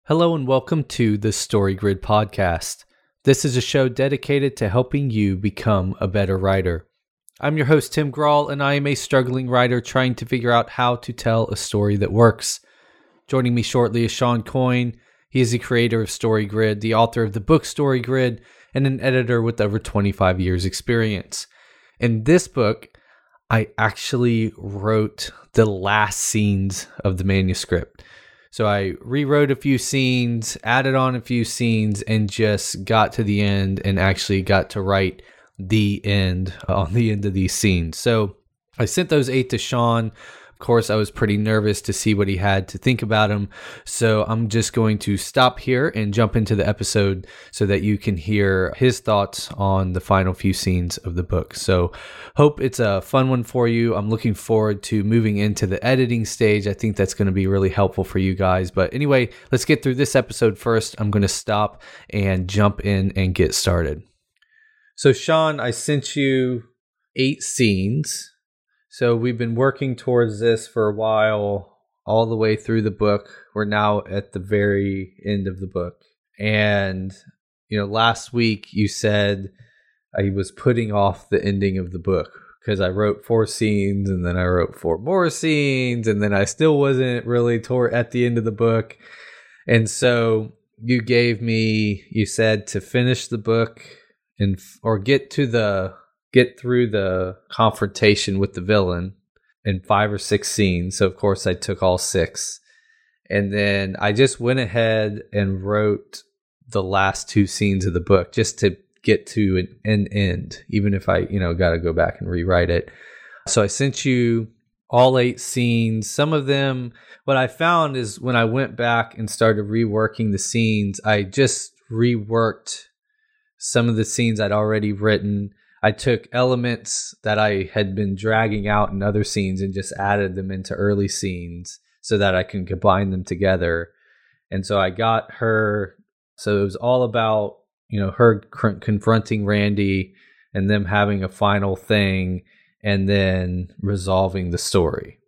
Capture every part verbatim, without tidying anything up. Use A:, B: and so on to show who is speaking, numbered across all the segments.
A: Hello and welcome to the Story Grid podcast. This is a show dedicated to helping you become a better writer. I'm your host, Tim Grahl, and I am a struggling writer trying to figure out how to tell a story that works. Joining me shortly is Sean Coyne. He is the creator of Story Grid, the author of the book Story Grid, and an editor with over twenty-five years experience. In this book, I actually wrote the last scenes of the manuscript. So I rewrote a few scenes, added on a few scenes, and just got to the end and actually got to write the end on the end of these scenes. So I sent those eight to Sean. Of course, I was pretty nervous to see what he had to think about them. So I'm just going to stop here and jump into the episode so that you can hear his thoughts on the final few scenes of the book. So hope it's a fun one for you. I'm looking forward to moving into the editing stage. I think that's going to be really helpful for you guys. But anyway, let's get through this episode first. I'm going to stop and jump in and get started. So Sean, I sent you eight scenes. So we've been working towards this for a while, all the way through the book. We're now at the very end of the book. And, you know, last week you said I was putting off the ending of the book because I wrote four scenes and then I wrote four more scenes and then I still wasn't really toward at the end of the book. And so you gave me, you said to finish the book and or get to the get through the confrontation with the villain in five or six scenes. So of course I took all six. And then I just went ahead and wrote the last two scenes of the book just to get to an, an end, even if I, you know, got to go back and rewrite it. So I sent you all eight scenes. Some of them, what I found is when I went back and started reworking the scenes, I just reworked some of the scenes I'd already written. I took elements that I had been dragging out in other scenes and just added them into early scenes so that I can combine them together. And so I got her, so it was all about, you know, her confronting Randy and them having a final thing and then resolving the story.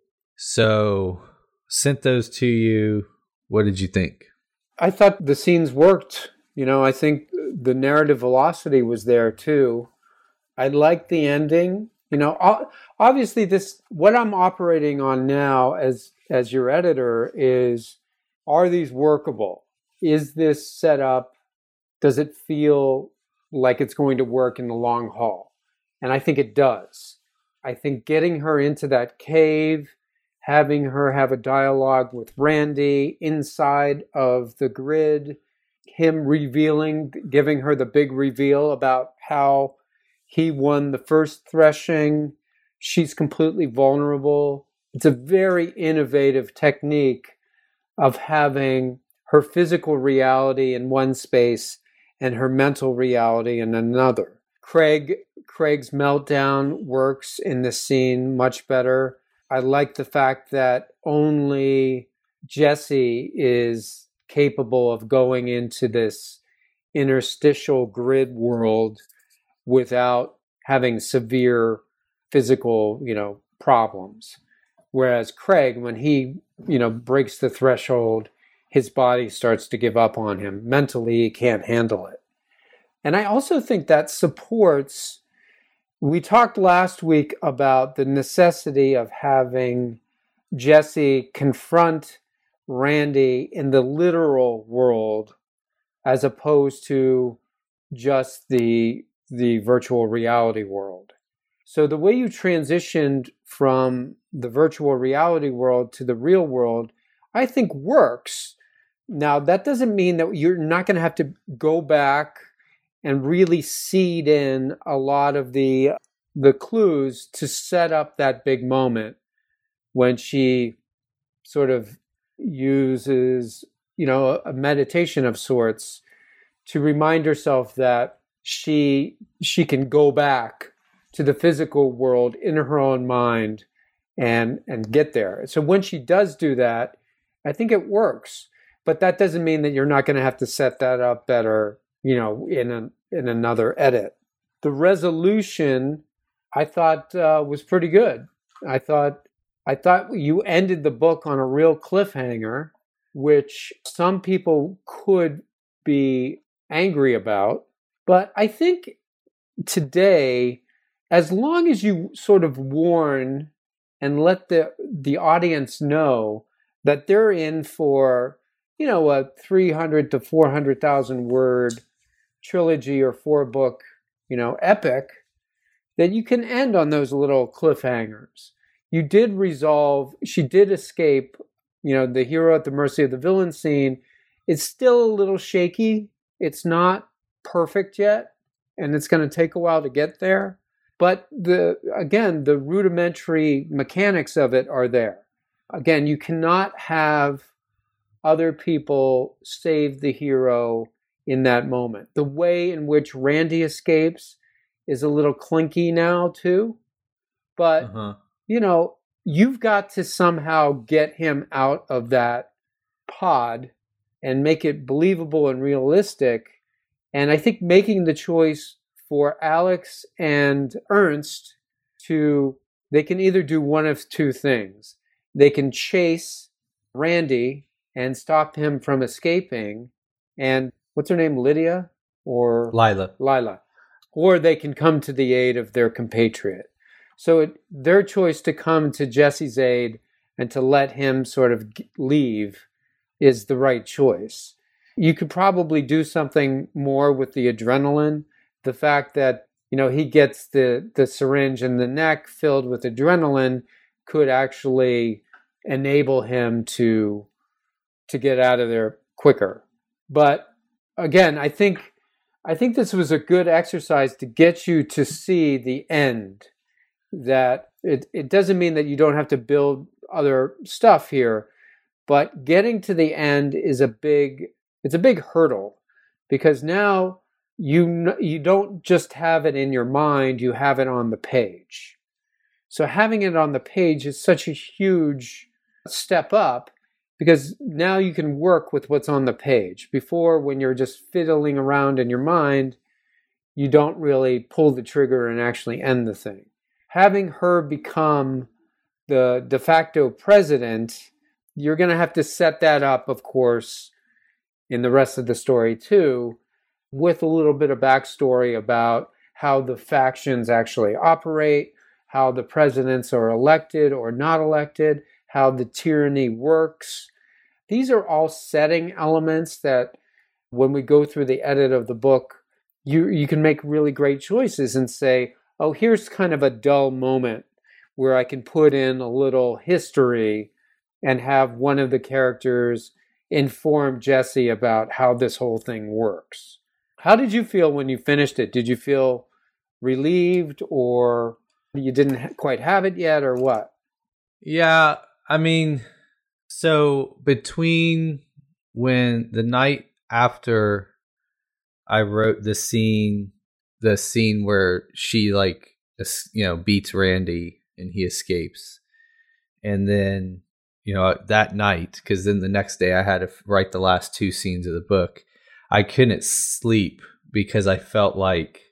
A: So sent those to you. What did you think?
B: I thought the scenes worked. You know, I think the narrative velocity was there too. I like the ending. You know, obviously this, what I'm operating on now as, as your editor is, are these workable? Is this set up? Does it feel like it's going to work in the long haul? And I think it does. I think getting her into that cave, having her have a dialogue with Randy inside of the grid, him revealing, giving her the big reveal about how he won the first threshing. She's completely vulnerable. It's a very innovative technique of having her physical reality in one space and her mental reality in another. Craig, Craig's meltdown works in this scene much better. I like the fact that only Jesse is capable of going into this interstitial grid world without having severe physical, you know, problems. Whereas Craig, when he, you know, breaks the threshold, his body starts to give up on him. Mentally, he can't handle it. And I also think that supports, we talked last week about the necessity of having Jesse confront Randy in the literal world as opposed to just the the virtual reality world. So the way you transitioned from the virtual reality world to the real world, I think works. Now, that doesn't mean that you're not going to have to go back and really seed in a lot of the the clues to set up that big moment when she sort of uses, you know, a meditation of sorts to remind herself that she she can go back to the physical world in her own mind and and get there. So when she does do that, I think it works. But that doesn't mean that you're not going to have to set that up better, you know, in a, in another edit. The resolution, I thought, uh, was pretty good. I thought I thought you ended the book on a real cliffhanger, which some people could be angry about. But I think today, as long as you sort of warn and let the the audience know that they're in for, you know, a three hundred to four hundred thousand word trilogy or four book, you know, epic, that you can end on those little cliffhangers. You did resolve, she did escape, you know, the hero at the mercy of the villain scene. It's still a little shaky. It's not perfect yet, and it's going to take a while to get there. But the again, the rudimentary mechanics of it are there. Again, you cannot have other people save the hero in that moment. The way in which Randy escapes is a little clinky now too. But, uh-huh. you know, you've got to somehow get him out of that pod and make it believable and realistic. And I think making the choice for Alex and Ernst to, they can either do one of two things. They can chase Randy and stop him from escaping. And what's her name? Lydia? Or
A: Lila.
B: Lila. Or they can come to the aid of their compatriot. So it, their choice to come to Jesse's aid and to let him sort of leave is the right choice. You could probably do something more with the adrenaline. The fact that, you know, he gets the, the syringe in the neck filled with adrenaline could actually enable him to, to get out of there quicker. But again, I think I think this was a good exercise to get you to see the end. That it, it doesn't mean that you don't have to build other stuff here, but getting to the end is a big it's a big hurdle, because now you you don't just have it in your mind, you have it on the page. So having it on the page is such a huge step up, because now you can work with what's on the page. Before, when you're just fiddling around in your mind, you don't really pull the trigger and actually end the thing. Having her become the de facto president, you're going to have to set that up, of course, in the rest of the story too, with a little bit of backstory about how the factions actually operate, how the presidents are elected or not elected, how the tyranny works. These are all setting elements that when we go through the edit of the book, you you can make really great choices and say, oh, here's kind of a dull moment where I can put in a little history and have one of the characters inform Jesse about how this whole thing works. How did you feel when you finished it? Did you feel relieved, or you didn't quite have it yet, or what?
A: Yeah, I mean, so between when the night after I wrote the scene, the scene where she like, you know, beats Randy and he escapes, and then, you know, that night, because then the next day I had to write the last two scenes of the book, I couldn't sleep because I felt like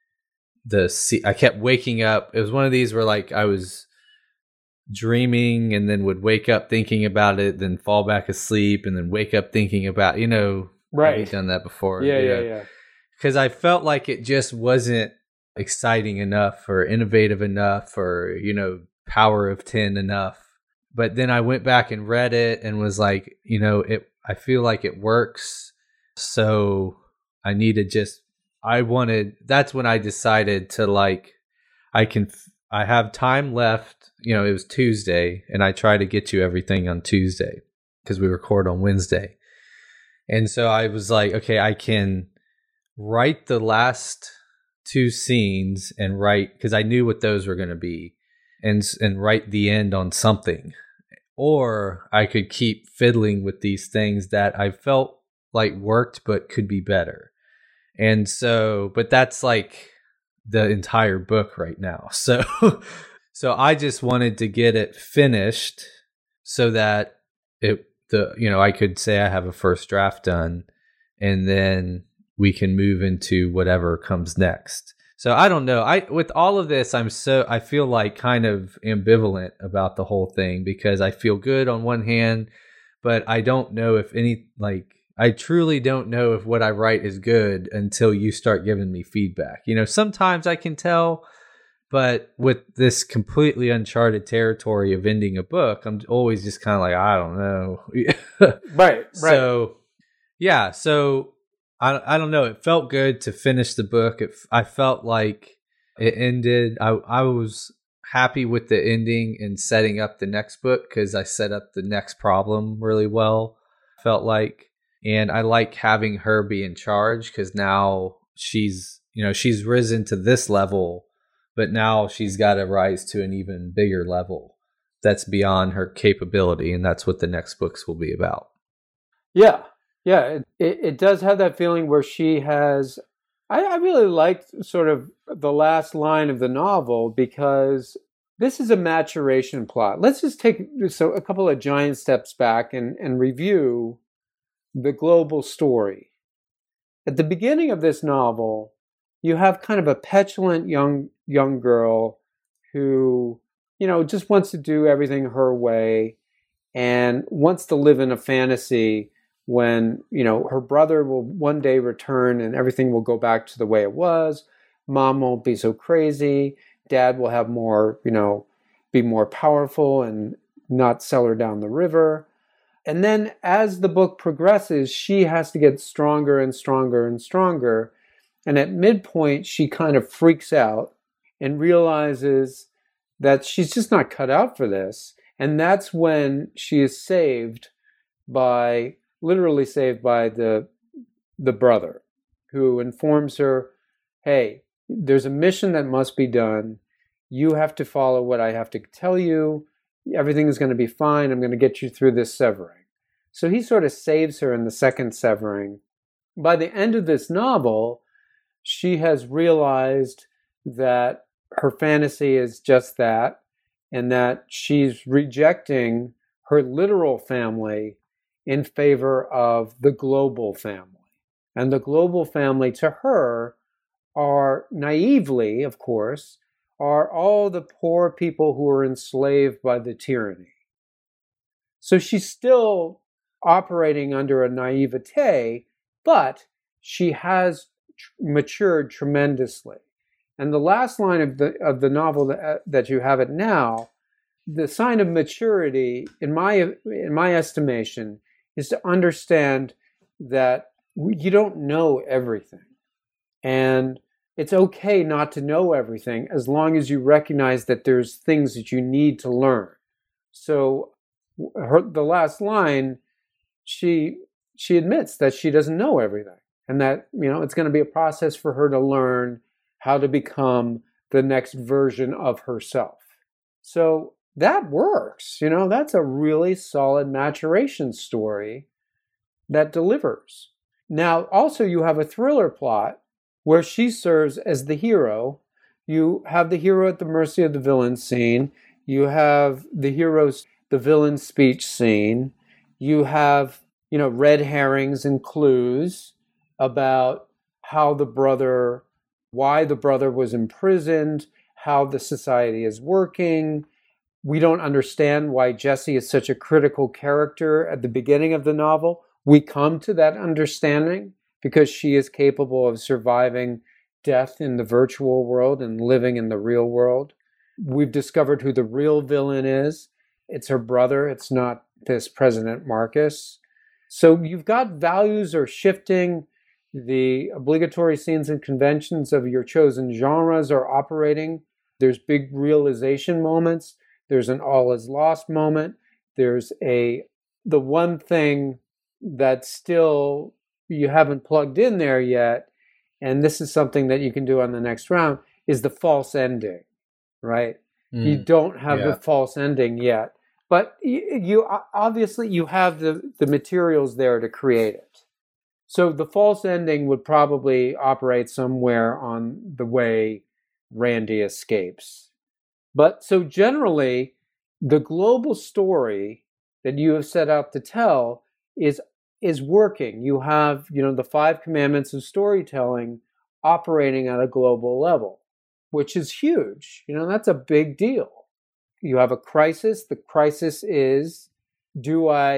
A: the I kept waking up. It was one of these where like I was dreaming and then would wake up thinking about it, then fall back asleep and then wake up thinking about, you know,
B: right.
A: I've done that before.
B: Yeah, yeah,
A: know?
B: yeah.
A: Because I felt like it just wasn't exciting enough or innovative enough or, you know, power of ten enough. But then I went back and read it and was like, you know, it. I feel like it works. So I need to just, I wanted, that's when I decided to like, I can, I have time left. You know, it was Tuesday and I try to get you everything on Tuesday because we record on Wednesday. And so I was like, okay, I can write the last two scenes and write, because I knew what those were going to be, and and write the end on something. Or I could keep fiddling with these things that I felt like worked but could be better. And so, but that's like the entire book right now. So so I just wanted to get it finished so that it the you know I could say I have a first draft done, and then we can move into whatever comes next. So I don't know. I with all of this, I'm so I feel like kind of ambivalent about the whole thing, because I feel good on one hand, but I don't know if any, like, I truly don't know if what I write is good until you start giving me feedback. You know, sometimes I can tell, but with this completely uncharted territory of ending a book, I'm always just kind of like, I don't know.
B: Right, right.
A: So, yeah, so I, I don't know. It felt good to finish the book. It, I felt like it ended. I, I was happy with the ending and setting up the next book because I set up the next problem really well, felt like. And I like having her be in charge because now she's, you know, she's risen to this level, but now she's got to rise to an even bigger level that's beyond her capability. And that's what the next books will be about.
B: Yeah. Yeah. It, it, it does have that feeling where she has, I, I really liked sort of the last line of the novel because this is a maturation plot. Let's just take so a couple of giant steps back and, and review the global story. At the beginning of this novel, you have kind of a petulant young young girl who, you know, just wants to do everything her way and wants to live in a fantasy when, you know, her brother will one day return and everything will go back to the way it was. Mom won't be so crazy. Dad will have more, you know, be more powerful and not sell her down the river. And then as the book progresses, she has to get stronger and stronger and stronger. And at midpoint, she kind of freaks out and realizes that she's just not cut out for this. And that's when she is saved by, literally saved by the, the brother who informs her, hey, there's a mission that must be done. You have to follow what I have to tell you. Everything is going to be fine. I'm going to get you through this severing. So he sort of saves her in the second severing. By the end of this novel, she has realized that her fantasy is just that, and that she's rejecting her literal family in favor of the global family. And the global family to her are naively, of course, are all the poor people who are enslaved by the tyranny. So she's still operating under a naivete, but she has tr- matured tremendously. And the last line of the of the novel that, uh, that you have it now, the sign of maturity, in my in my estimation, is to understand that you don't know everything, and it's okay not to know everything as long as you recognize that there's things that you need to learn. So, her the last line. She she admits that she doesn't know everything and that, you know, it's going to be a process for her to learn how to become the next version of herself. So that works. You know, that's a really solid maturation story that delivers. Now, also you have a thriller plot where she serves as the hero. You have the hero at the mercy of the villain scene. You have the hero's, the villain's speech scene. You have, you know, red herrings and clues about how the brother, why the brother was imprisoned, how the society is working. We don't understand why Jessie is such a critical character at the beginning of the novel. We come to that understanding because she is capable of surviving death in the virtual world and living in the real world. We've discovered who the real villain is. It's her brother. It's not this President Marcus. So you've got values are shifting. The obligatory scenes and conventions of your chosen genres are operating. There's big realization moments. There's an all is lost moment. There's a, the one thing that still you haven't plugged in there yet, and this is something that you can do on the next round, is the false ending, right? Mm, you don't have yeah. the false ending yet. But you, you obviously you have the, the materials there to create it. So the false ending would probably operate somewhere on the way Randy escapes. But so generally, the global story that you have set out to tell is is working. You have, you know, the five commandments of storytelling operating at a global level, which is huge. You know, that's a big deal. You have a crisis. The crisis is, do I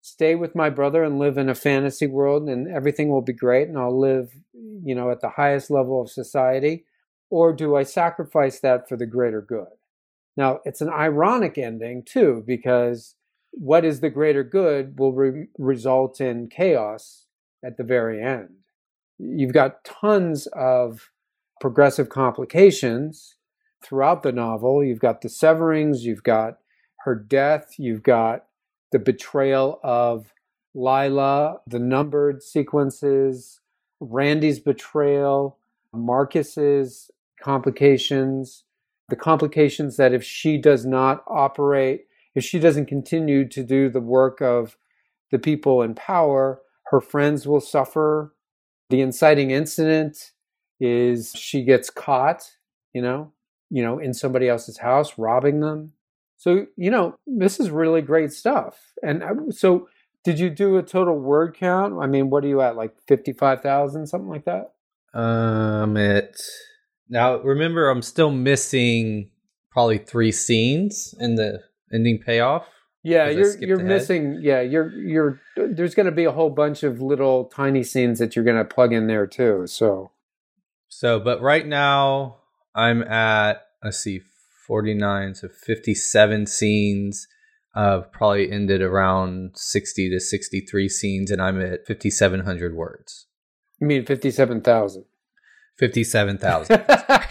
B: stay with my brother and live in a fantasy world and everything will be great and I'll live, you know, at the highest level of society? Or do I sacrifice that for the greater good? Now, it's an ironic ending, too, because what is the greater good will re- result in chaos at the very end. You've got tons of progressive complications throughout the novel. You've got the severings, you've got her death, you've got the betrayal of Lila, the numbered sequences, Randy's betrayal, Marcus's complications, the complications that if she does not operate, if she doesn't continue to do the work of the people in power, her friends will suffer. The inciting incident is she gets caught, you know, you know, in somebody else's house, robbing them. So, you know, this is really great stuff. And so did you do a total word count? I mean, what are you at, like fifty-five thousand, something like that?
A: Um, it... Now, remember, I'm still missing probably three scenes in the ending payoff.
B: Yeah, you're you're ahead. missing. Yeah, you're you're. There's going to be a whole bunch of little tiny scenes that you're going to plug in there too. So,
A: so, but right now I'm at, let's see, forty-nine, so fifty-seven scenes. Uh, probably ended around sixty to sixty-three scenes, and I'm at fifty-seven hundred words.
B: You mean fifty-seven thousand?
A: fifty-seven thousand.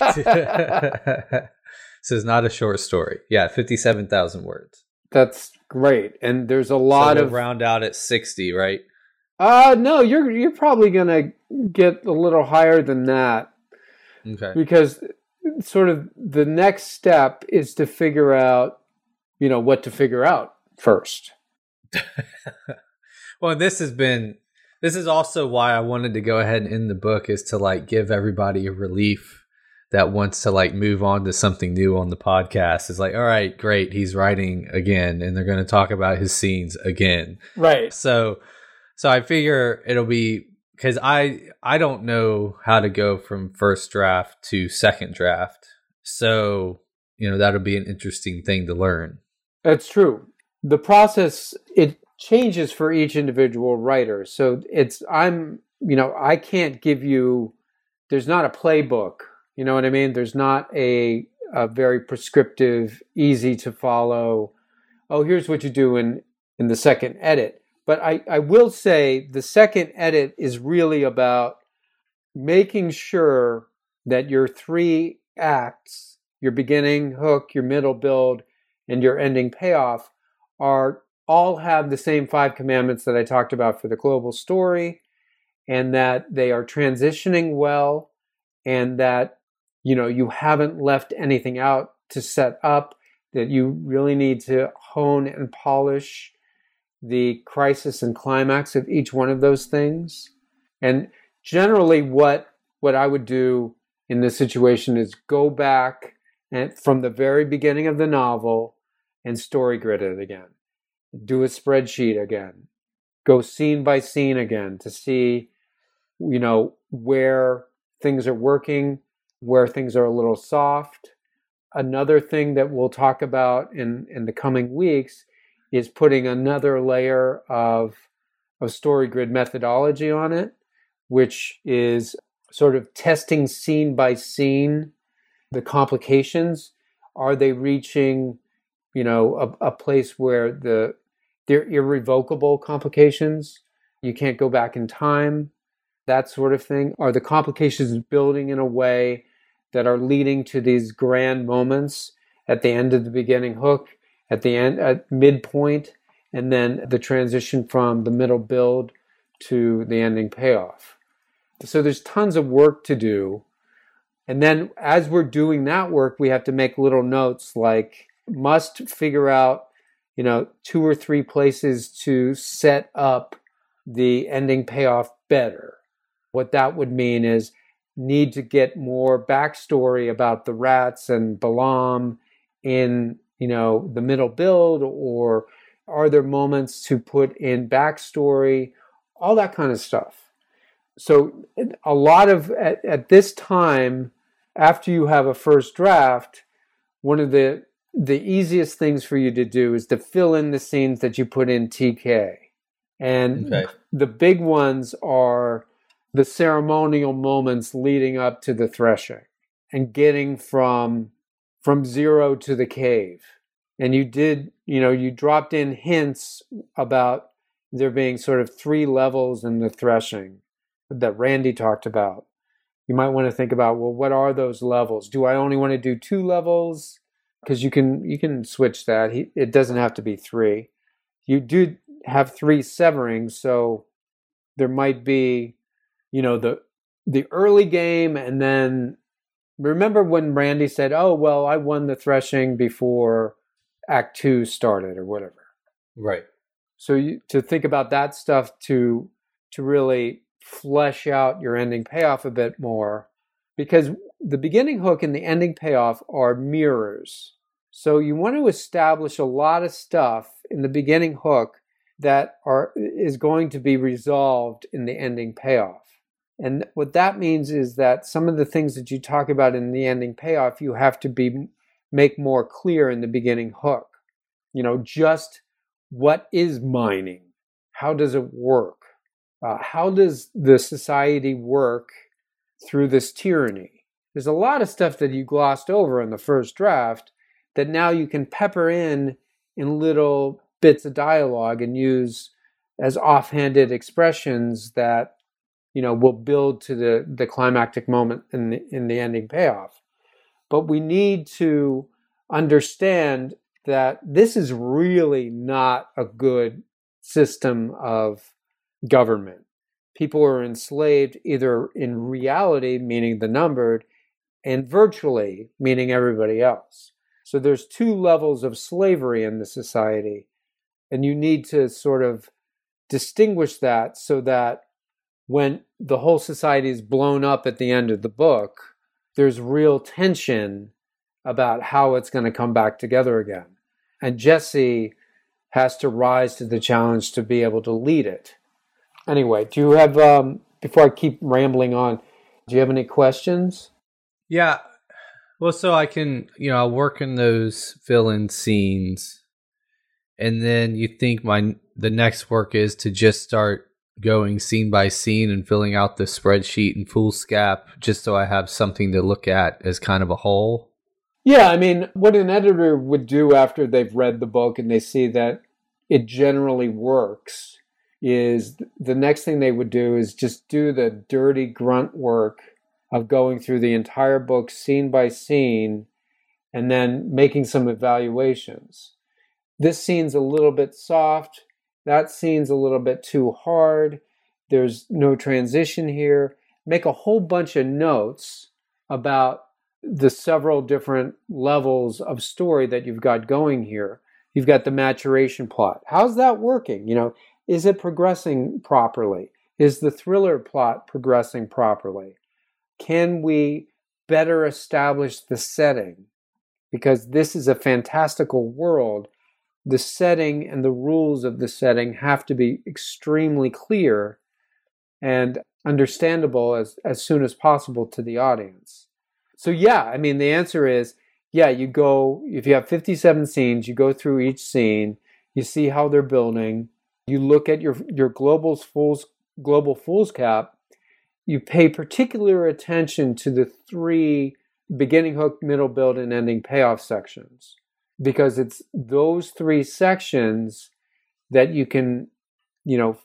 A: This is not a short story. Yeah, fifty-seven thousand words.
B: That's great. And there's a lot
A: so
B: we'll
A: of round out at sixty, right?
B: Uh no, you're you're probably going to get a little higher than that.
A: Okay.
B: Because sort of the next step is to figure out, you know, what to figure out first.
A: Well, this has been This is also why I wanted to go ahead and end the book, is to like give everybody a relief that wants to like move on to something new on the podcast. It's like, all right, great. He's writing again and they're going to talk about his scenes again.
B: Right.
A: So, so I figure it'll be, cause I, I don't know how to go from first draft to second draft. So, you know, that'll be an interesting thing to learn.
B: That's true. The process, it changes for each individual writer. So it's, I'm, you know, I can't give you, there's not a playbook, you know what I mean? There's not a, a very prescriptive, easy to follow, oh, here's what you do in, in the second edit. But I, I will say the second edit is really about making sure that your three acts, your beginning hook, your middle build, and your ending payoff are all have the same five commandments that I talked about for the global story, and that they are transitioning well, and that, you know, you haven't left anything out to set up, that you really need to hone and polish the crisis and climax of each one of those things. And generally what what I would do in this situation is go back and from the very beginning of the novel and story grid it again. Do a spreadsheet again. Go scene by scene again to see, you know, where things are working, where things are a little soft. Another thing that we'll talk about in, in the coming weeks is putting another layer of, of story grid methodology on it, which is sort of testing scene by scene the complications. Are they reaching, you know, a, a place where the they're irrevocable complications? You can't go back in time, that sort of thing. Are the complications building in a way that are leading to these grand moments at the end of the beginning hook, at the end, at midpoint, and then the transition from the middle build to the ending payoff? So there's tons of work to do. And then as we're doing that work, we have to make little notes like must figure out, you know, two or three places to set up the ending payoff better. What that would mean is need to get more backstory about the rats and Balaam in, you know, the middle build, or are there moments to put in backstory, all that kind of stuff. So a lot of, at, at this time, after you have a first draft, one of the the easiest things for you to do is to fill in the scenes that you put in T K. And
A: Okay.
B: the big ones are the ceremonial moments leading up to the threshing and getting from from zero to the cave. And you did, you know, you dropped in hints about there being sort of three levels in the threshing that Randy talked about. You might want to think about, well, what are those levels? Do I only want to do two levels? Because you can you can switch that. He, it doesn't have to be three. You do have three severings, so there might be, you know, the the early game, and then remember when Randy said, "Oh, well, I won the threshing before Act Two started," or whatever.
A: Right.
B: So you, to think about that stuff to to really flesh out your ending payoff a bit more, because the beginning hook and the ending payoff are mirrors. So you want to establish a lot of stuff in the beginning hook that are is going to be resolved in the ending payoff. And what that means is that some of the things that you talk about in the ending payoff, you have to be make more clear in the beginning hook. You know, just what is mining? How does it work? Uh, how does the society work through this tyranny? There's a lot of stuff that you glossed over in the first draft that now you can pepper in in little bits of dialogue and use as offhanded expressions that, you know, will build to the, the climactic moment in the, in the ending payoff. But we need to understand that this is really not a good system of government. People are enslaved either in reality, meaning the numbered, and virtually, meaning everybody else. So there's two levels of slavery in the society, and you need to sort of distinguish that so that when the whole society is blown up at the end of the book, there's real tension about how it's going to come back together again. And Jesse has to rise to the challenge to be able to lead it. Anyway, do you have, um, before I keep rambling on, do you have any questions?
A: Yeah. Well, so I can, you know, I'll work in those fill-in scenes, and then you think my the next work is to just start going scene by scene and filling out the spreadsheet in foolscap just so I have something to look at as kind of a whole?
B: Yeah, I mean, what an editor would do after they've read the book and they see that it generally works is the next thing they would do is just do the dirty grunt work of going through the entire book scene by scene and then making some evaluations. This scene's a little bit soft. That scene's a little bit too hard. There's no transition here. Make a whole bunch of notes about the several different levels of story that you've got going here. You've got the maturation plot. How's that working? You know, is it progressing properly? Is the thriller plot progressing properly? Can we better establish the setting? Because this is a fantastical world. The setting and the rules of the setting have to be extremely clear and understandable as, as soon as possible to the audience. So yeah, I mean, the answer is, yeah, you go, if you have fifty-seven scenes, you go through each scene, you see how they're building, you look at your, your global fools, global foolscap, you pay particular attention to the three beginning hook, middle build, and ending payoff sections. Because it's those three sections that you can, you know,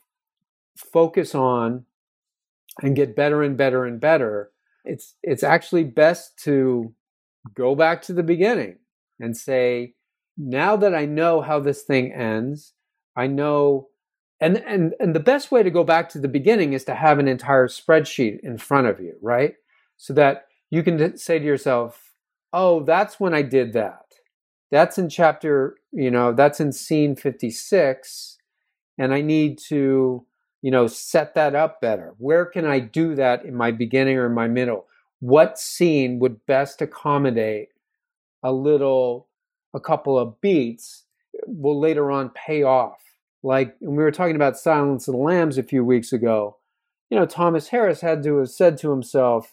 B: focus on and get better and better and better. It's it's actually best to go back to the beginning and say, now that I know how this thing ends, I know, and and and the best way to go back to the beginning is to have an entire spreadsheet in front of you, right? So that you can say to yourself, oh, that's when I did that. That's in chapter, you know, that's in scene fifty-six, and I need to, you know, set that up better. Where can I do that in my beginning or in my middle? What scene would best accommodate a little, a couple of beats will later on pay off? Like, when we were talking about Silence of the Lambs a few weeks ago, you know, Thomas Harris had to have said to himself,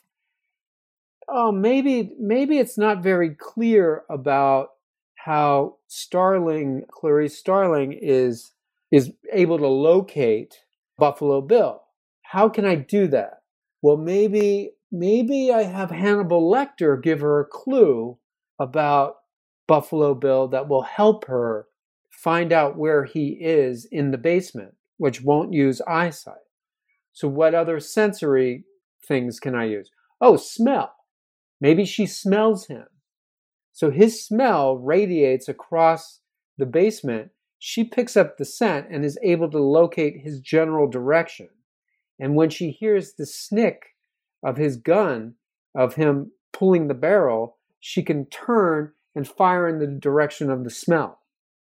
B: oh, maybe, maybe it's not very clear about how Starling, Clarice Starling, is is able to locate Buffalo Bill. How can I do that? Well, maybe maybe I have Hannibal Lecter give her a clue about Buffalo Bill that will help her find out where he is in the basement, which won't use eyesight. So what other sensory things can I use? Oh, smell. Maybe she smells him. So his smell radiates across the basement. She picks up the scent and is able to locate his general direction. And when she hears the snick of his gun, of him pulling the barrel, she can turn and fire in the direction of the smell.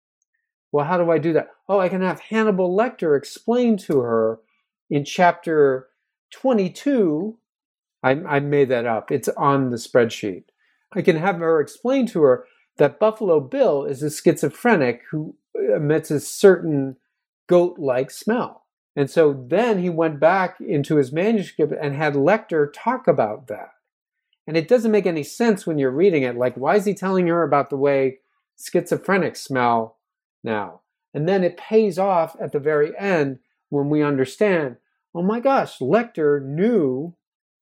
B: Well, how do I do that? Oh, I can have Hannibal Lecter explain to her in chapter twenty-two. I, I made that up. It's on the spreadsheet. I can have her explain to her that Buffalo Bill is a schizophrenic who emits a certain goat-like smell. And so then he went back into his manuscript and had Lecter talk about that. And it doesn't make any sense when you're reading it. Like, why is he telling her about the way schizophrenics smell now? And then it pays off at the very end when we understand, oh my gosh, Lecter knew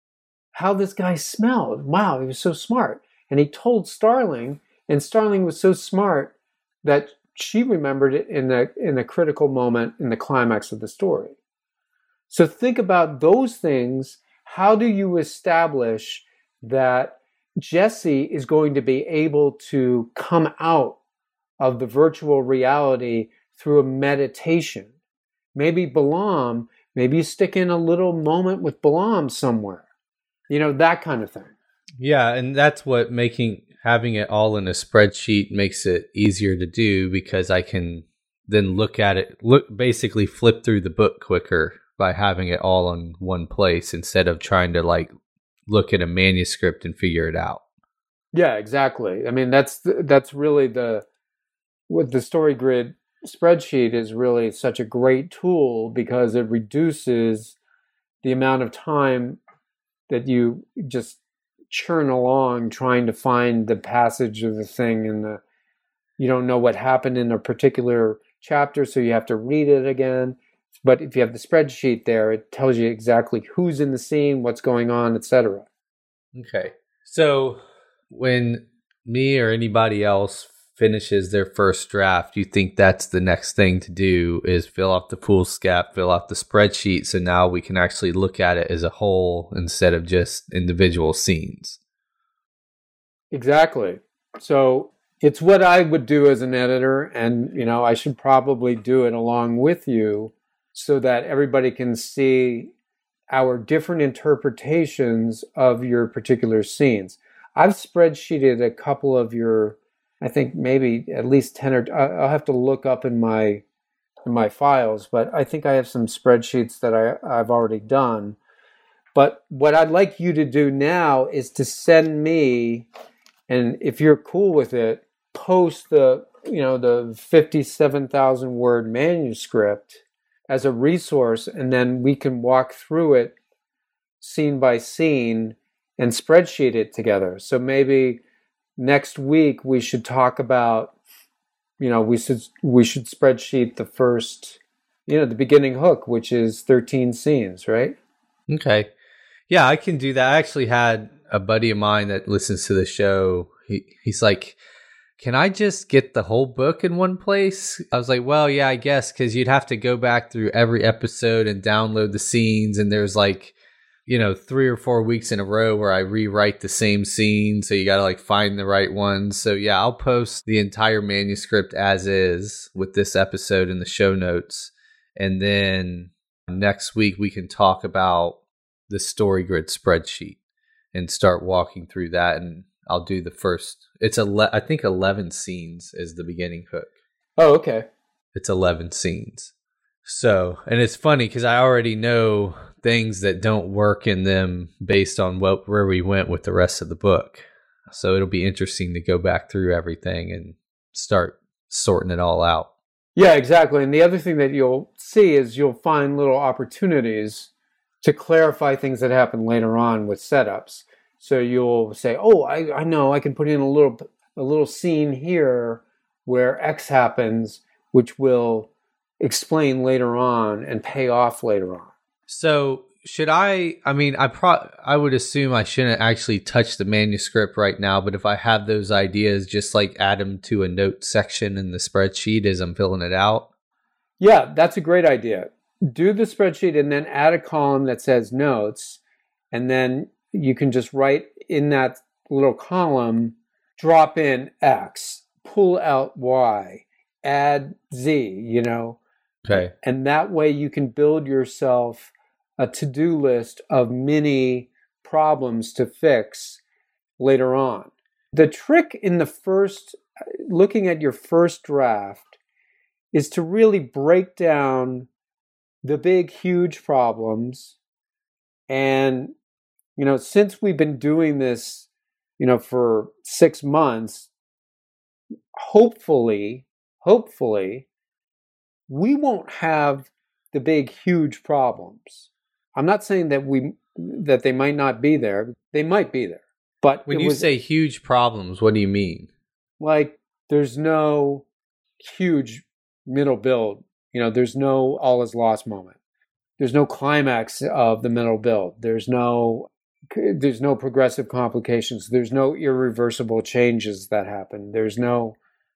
B: how this guy smelled. Wow, he was so smart. And he told Starling, and Starling was so smart that she remembered it in a, in a critical moment in the climax of the story. So think about those things. How do you establish that Jesse is going to be able to come out of the virtual reality through a meditation? Maybe Balaam, maybe you stick in a little moment with Balaam somewhere. You know, that kind of thing.
A: Yeah, and that's what making having it all in a spreadsheet makes it easier to do, because I can then look at it, look basically flip through the book quicker by having it all in one place instead of trying to like look at a manuscript and figure it out.
B: Yeah, exactly. I mean, that's that's really the with the StoryGrid spreadsheet is really such a great tool, because it reduces the amount of time that you just churn along trying to find the passage of the thing, and the you don't know what happened in a particular chapter, so you have to read it again. But if you have the spreadsheet there, it tells you exactly who's in the scene, what's going on, et cetera.
A: Okay. So when me or anybody else finishes their first draft, you think that's the next thing to do is fill out the foolscap, fill out the spreadsheet, so now we can actually look at it as a whole instead of just individual scenes.
B: Exactly. So it's what I would do as an editor, and you know, I should probably do it along with you so that everybody can see our different interpretations of your particular scenes. I've spreadsheeted a couple of your, I think maybe at least ten or I'll have to look up in my in my files, but I think I have some spreadsheets that I, I've already done. But what I'd like you to do now is to send me, and if you're cool with it, post the you know the fifty-seven thousand word manuscript as a resource, and then we can walk through it scene by scene and spreadsheet it together. So maybe next week we should talk about, you know, we should we should spreadsheet the first, you know, the beginning hook, which is thirteen scenes, right?
A: Okay. Yeah, I can do that. I actually had a buddy of mine that listens to the show. He he's like, can I just get the whole book in one place? I was like, well, yeah, I guess, because you'd have to go back through every episode and download the scenes. And there's like, you know, three or four weeks in a row where I rewrite the same scene. So you got to like find the right ones. So yeah, I'll post the entire manuscript as is with this episode in the show notes. And then next week we can talk about the StoryGrid spreadsheet and start walking through that. And I'll do the first. It's ele- I think eleven scenes is the beginning hook.
B: Oh, okay.
A: It's eleven scenes. So, and it's funny because I already know things that don't work in them based on what where we went with the rest of the book. So it'll be interesting to go back through everything and start sorting it all out.
B: Yeah, exactly. And the other thing that you'll see is you'll find little opportunities to clarify things that happen later on with setups. So you'll say, oh, I, I know I can put in a little a little scene here where X happens, which will explain later on and pay off later on.
A: So should I, I mean, I pro, I would assume I shouldn't actually touch the manuscript right now, but if I have those ideas, just like add them to a note section in the spreadsheet as I'm filling it out.
B: Yeah, that's a great idea. Do the spreadsheet and then add a column that says notes, and then you can just write in that little column, drop in X, pull out Y, add Z, you know.
A: Okay.
B: And that way you can build yourself a to-do list of mini problems to fix later on. The trick in the first, looking at your first draft, is to really break down the big, huge problems. And, you know, since we've been doing this, you know, for six months, hopefully, hopefully, we won't have the big, huge problems. I'm not saying that we that they might not be there. They might be there. But
A: when you was, say huge problems, what do you mean?
B: Like there's no huge middle build. You know, there's no all is lost moment. There's no climax of the middle build. There's no there's no progressive complications. There's no irreversible changes that happen. There's no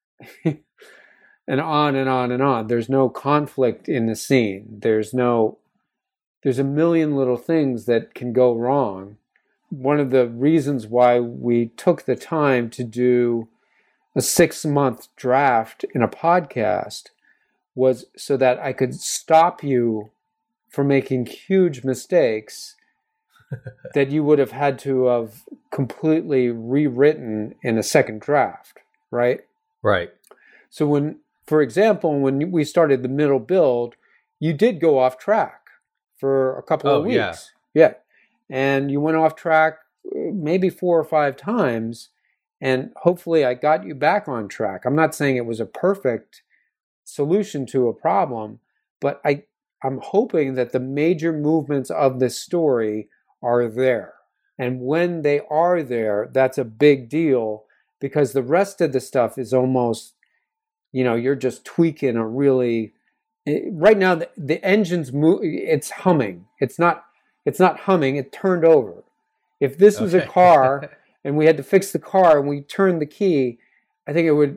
B: and on and on and on. There's no conflict in the scene. There's no There's a million little things that can go wrong. One of the reasons why we took the time to do a six-month draft in a podcast was so that I could stop you from making huge mistakes that you would have had to have completely rewritten in a second draft, right?
A: Right.
B: So when, for example, when we started the middle build, you did go off track for a couple
A: oh,
B: of weeks.
A: Yeah.
B: yeah. And you went off track maybe four or five times, and hopefully I got you back on track. I'm not saying it was a perfect solution to a problem, but I, I'm hoping that the major movements of this story are there. And when they are there, that's a big deal, because the rest of the stuff is almost, you know, you're just tweaking a really... Right now, the, the engine's move. It's humming. It's not. It's not humming. It turned over. If this was okay. a car and we had to fix the car and we turned the key, I think it would,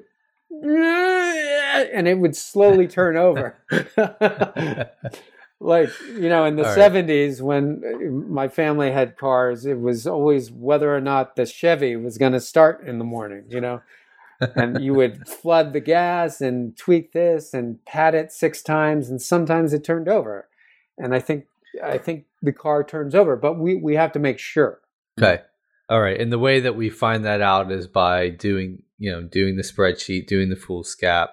B: and it would slowly turn over. Like, you know, in the All seventies, right. when my family had cars, it was always whether or not the Chevy was going to start in the morning. You know. And you would flood the gas and tweak this and pat it six times, and sometimes it turned over. And I think I think the car turns over, but we, we have to make sure.
A: Okay. All right. And the way that we find that out is by doing, you know, doing the spreadsheet, doing the foolscap,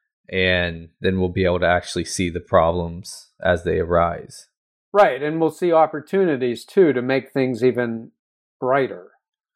A: and then we'll be able to actually see the problems as they arise.
B: Right. And we'll see opportunities too to make things even brighter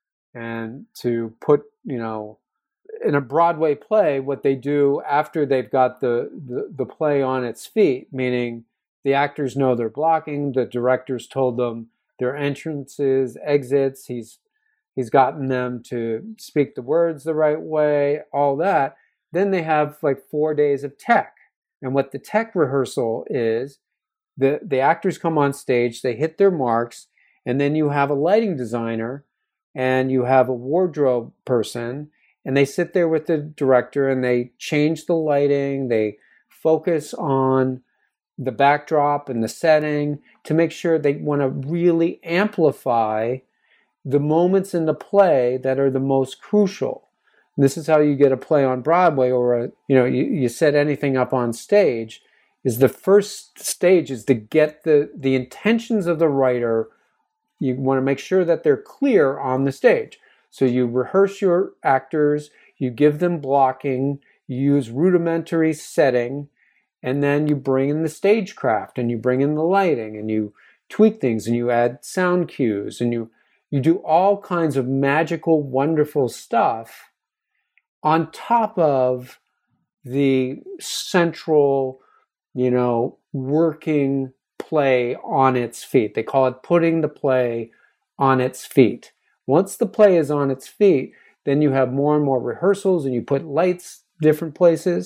B: and to put, you know, in a Broadway play, what they do after they've got the, the, the play on its feet, meaning the actors know they're blocking, the director's told them their entrances, exits, he's he's gotten them to speak the words the right way, all that. Then they have like four days of tech. And what the tech rehearsal is, the, the actors come on stage, they hit their marks, and then you have a lighting designer and you have a wardrobe person, and they sit there with the director and they change the lighting, they focus on the backdrop and the setting to make sure they want to really amplify the moments in the play that are the most crucial. And this is how you get a play on Broadway, or a, you know, you, you set anything up on stage, is the first stage is to get the, the intentions of the writer. You want to make sure that they're clear on the stage. So you rehearse your actors, you give them blocking, you use rudimentary setting, and then you bring in the stagecraft and you bring in the lighting and you tweak things and you add sound cues and you, you do all kinds of magical, wonderful stuff on top of the central, you know, working play on its feet. They call it putting the play on its feet. Once the play is on its feet, then you have more and more rehearsals and you put lights different places.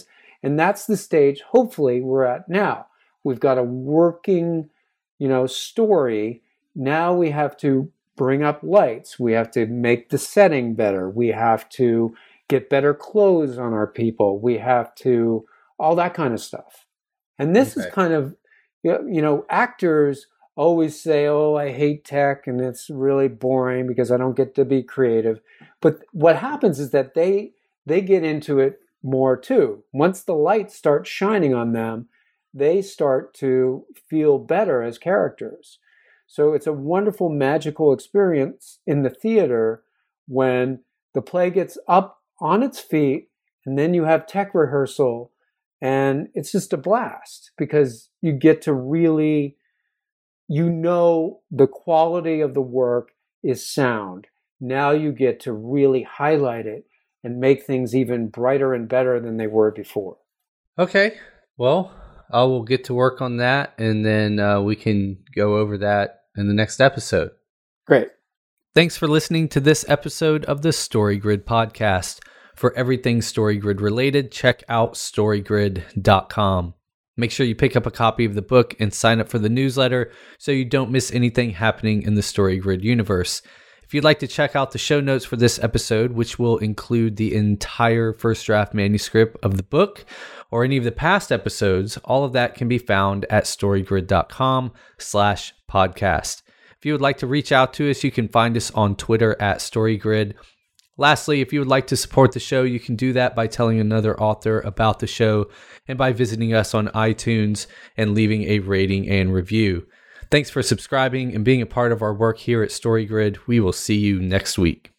B: And that's the stage, hopefully, we're at now. We've got a working, you know, story. Now we have to bring up lights. We have to make the setting better. We have to get better clothes on our people. We have to, all that kind of stuff. And this okay. is kind of, you know, actors always say, oh, I hate tech and it's really boring because I don't get to be creative. But what happens is that they they get into it more too. Once the lights start shining on them, they start to feel better as characters. So it's a wonderful magical experience in the theater when the play gets up on its feet and then you have tech rehearsal, and it's just a blast because you get to really, you know, the quality of the work is sound. Now you get to really highlight it and make things even brighter and better than they were before.
A: Okay. Well, I will get to work on that, and then uh, we can go over that in the next episode.
B: Great.
A: Thanks for listening to this episode of the StoryGrid podcast. For everything StoryGrid related, check out storygrid dot com. Make sure you pick up a copy of the book and sign up for the newsletter so you don't miss anything happening in the StoryGrid universe. If you'd like to check out the show notes for this episode, which will include the entire first draft manuscript of the book or any of the past episodes, all of that can be found at storygrid dot com slash podcast. If you would like to reach out to us, you can find us on Twitter at StoryGrid. Lastly, if you would like to support the show, you can do that by telling another author about the show and by visiting us on iTunes and leaving a rating and review. Thanks for subscribing and being a part of our work here at StoryGrid. We will see you next week.